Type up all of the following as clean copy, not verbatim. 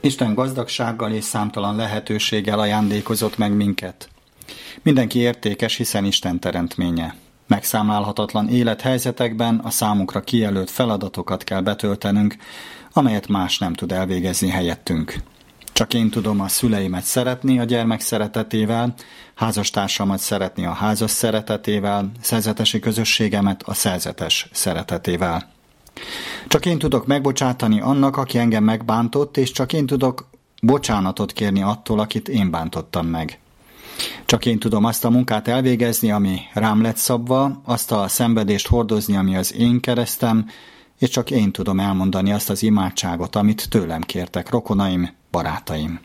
Isten gazdagsággal és számtalan lehetőséggel ajándékozott meg minket. Mindenki értékes, hiszen Isten teremtménye. Megszámlálhatatlan élethelyzetekben a számunkra kijelölt feladatokat kell betöltenünk, amelyet más nem tud elvégezni helyettünk. Csak én tudom a szüleimet szeretni a gyermek szeretetével, házastársamat szeretni a házas szeretetével, szerzetesi közösségemet a szerzetes szeretetével. Csak én tudok megbocsátani annak, aki engem megbántott, és csak én tudok bocsánatot kérni attól, akit én bántottam meg. Csak én tudom azt a munkát elvégezni, ami rám lett szabva, azt a szenvedést hordozni, ami az én keresztem, és csak én tudom elmondani azt az imádságot, amit tőlem kértek rokonaim, barátaim.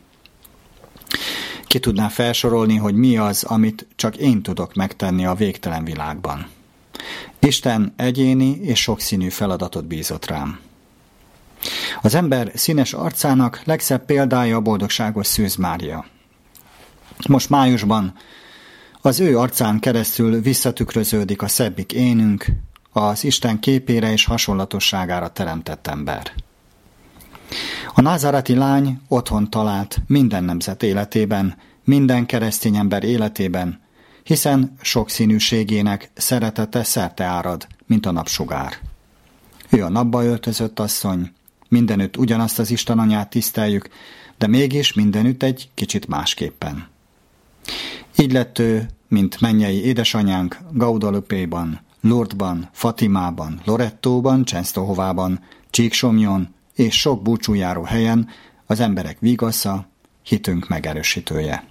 Ki tudná felsorolni, hogy mi az, amit csak én tudok megtenni a végtelen világban? Isten egyéni és sokszínű feladatot bízott rám. Az ember színes arcának legszebb példája a boldogságos Szűz Mária. Most májusban az ő arcán keresztül visszatükröződik a szebbik énünk, az Isten képére és hasonlatosságára teremtett ember. A názáreti lány otthon talált minden nemzet életében, minden keresztény ember életében, hiszen sokszínűségének szeretete szerte árad, mint a napsugár. Ő a napba öltözött asszony, mindenütt ugyanazt az Isten anyát tiszteljük, de mégis mindenütt egy kicsit másképpen. Így lett ő, mint mennyei édesanyánk Guadalupe-ban, Lourdesban, Fatimában, Lorettóban, Csensztohovában, Csíksomjon és sok búcsújáró helyen az emberek vigasza, hitünk megerősítője.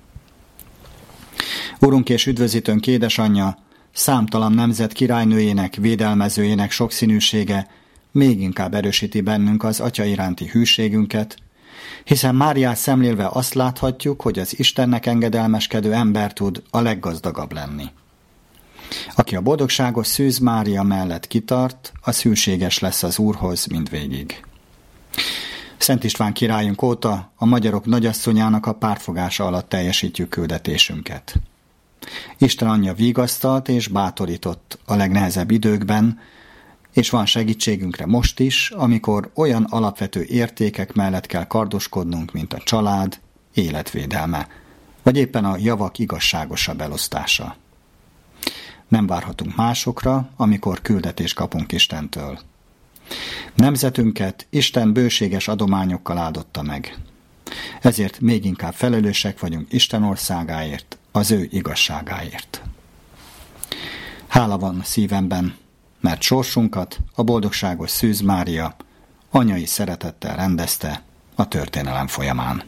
Urunk és üdvözítőnk édesanyja, számtalan nemzet királynőjének, védelmezőjének sokszínűsége még inkább erősíti bennünk az Atya iránti hűségünket, hiszen Máriát szemlélve azt láthatjuk, hogy az Istennek engedelmeskedő ember tud a leggazdagabb lenni. Aki a boldogságos Szűz Mária mellett kitart, az hűséges lesz az Úrhoz mindvégig. Szent István királyunk óta a magyarok nagyasszonyának a pártfogása alatt teljesítjük küldetésünket. Isten anyja vigasztalt és bátorított a legnehezebb időkben, és van segítségünkre most is, amikor olyan alapvető értékek mellett kell kardoskodnunk, mint a család, életvédelme, vagy éppen a javak igazságosabb elosztása. Nem várhatunk másokra, amikor küldetést kapunk Istentől. Nemzetünket Isten bőséges adományokkal áldotta meg. Ezért még inkább felelősek vagyunk Isten országáért, az ő igazságáért. Hála van szívemben, mert sorsunkat a boldogságos Szűz Mária anyai szeretettel rendezte a történelem folyamán.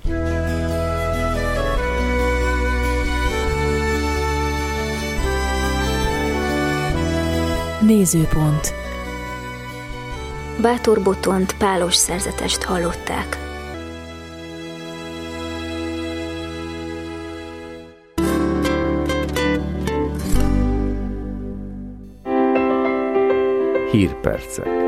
Nézőpont. Bátor Botont pálos szerzetest hallották. Hírpercek.